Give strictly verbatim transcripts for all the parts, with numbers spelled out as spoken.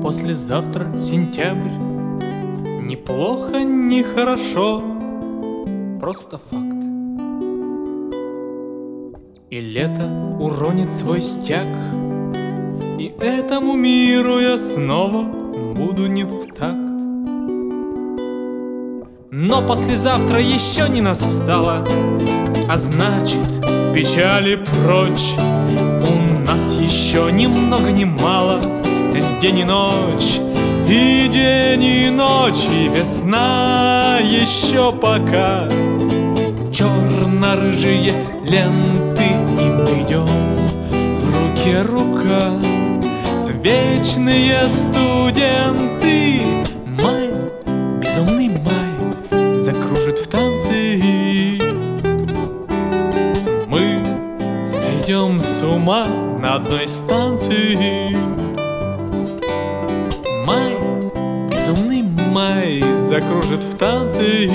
послезавтра сентябрь. Неплохо, не хорошо, просто факт. И лето уронит свой стяг, и этому миру я снова буду не в такт. Но послезавтра еще не настало, а значит, печали прочь. У нас еще ни много ни мало день и ночь, и день и ночь, и весна еще пока. Черно-рыжие ленты, и мы идем руке рука. Вечные студенты, май, безумный май, закружит в танце. Мы сойдем с ума на одной станции. Май, безумный май, закружит в танце.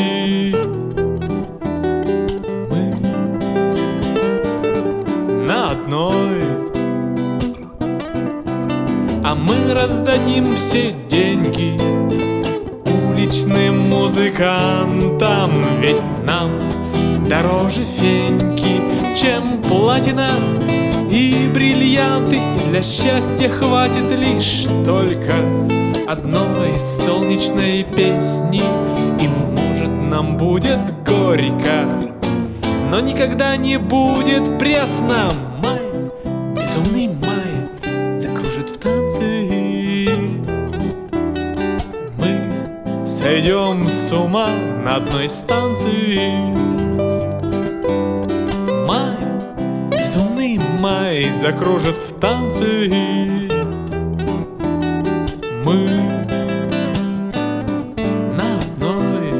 Мы на одной. А мы раздадим все деньги уличным музыкантам, ведь нам дороже феньки, чем платина и бриллианты. И для счастья хватит лишь только одной солнечной песни. И может нам будет горько, но никогда не будет пресно. Май, безумный май, закружит в танце. Мы сойдем с ума на одной станции. Май, безумный май, закружит в танце. Мы на одной.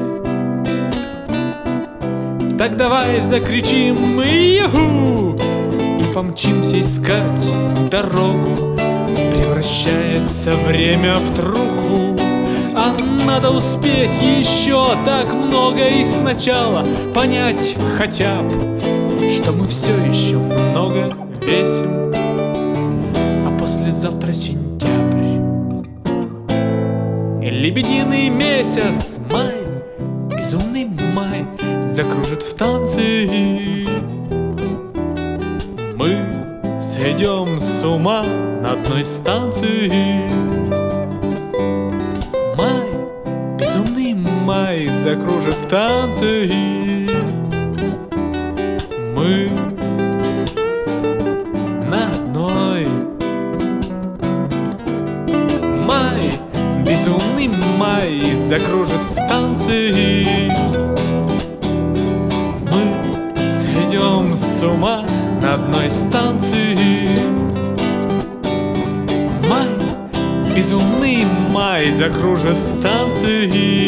Так давай закричим «Юху!» и помчимся искать дорогу. Превращается время в труху, а надо успеть еще так много. И сначала понять хотя бы, что мы все еще много весим. А послезавтра сентябрь, и лебединый месяц, май, безумный май, закружит в танце. Мы сойдем с ума на одной станции. Май, безумный май, закружит в танце. Мы на одной. Май, безумный май, закружит в танце. Мы сойдем с ума на одной станции. Май, безумный май, закружит в танце.